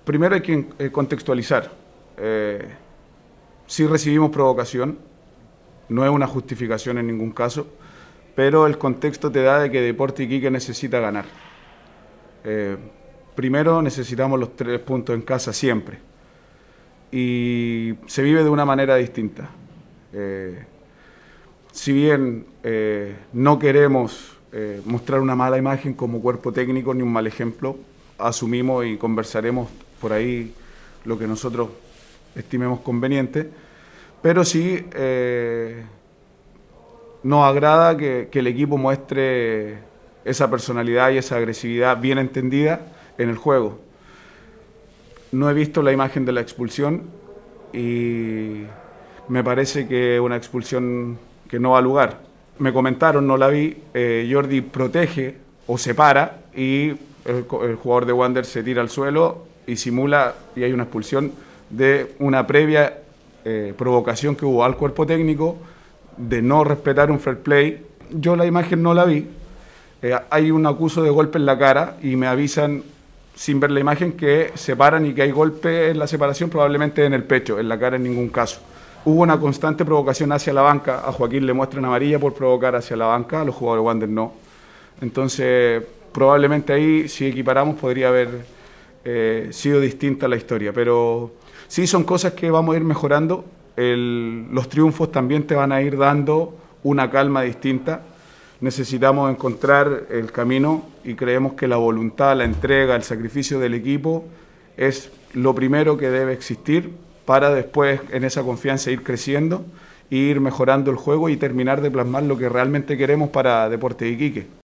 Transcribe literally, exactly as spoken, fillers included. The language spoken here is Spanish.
Primero hay que eh, contextualizar. Eh, sí recibimos provocación, no es una justificación en ningún caso, pero el contexto te da de que Deportes Iquique necesita ganar. Eh, primero necesitamos los tres puntos en casa siempre. Y se vive de una manera distinta. Eh, si bien eh, no queremos eh, mostrar una mala imagen como cuerpo técnico ni un mal ejemplo, asumimos y conversaremos por ahí lo que nosotros estimemos conveniente, pero sí eh, nos agrada que, que el equipo muestre esa personalidad y esa agresividad bien entendida en el juego. No he visto la imagen de la expulsión y me parece que es una expulsión que no va a lugar. Me comentaron, no la vi, eh, Jordi protege o se para y el, el jugador de Wander se tira al suelo y simula y hay una expulsión de una previa eh, provocación que hubo al cuerpo técnico de no respetar un fair play. Yo la imagen no la vi, eh, hay un acuso de golpe en la cara y me avisan sin ver la imagen que se paran y que hay golpe en la separación, probablemente en el pecho, en la cara en ningún caso. Hubo una constante provocación hacia la banca, a Joaquín le muestran amarilla por provocar hacia la banca, a los jugadores de Wander no. Entonces, probablemente ahí, si equiparamos, podría haber eh, sido distinta la historia, pero sí son cosas que vamos a ir mejorando. El, los triunfos también te van a ir dando una calma distinta. Necesitamos encontrar el camino y creemos que la voluntad, la entrega, el sacrificio del equipo es lo primero que debe existir para después en esa confianza ir creciendo, ir mejorando el juego y terminar de plasmar lo que realmente queremos para Deportes Iquique.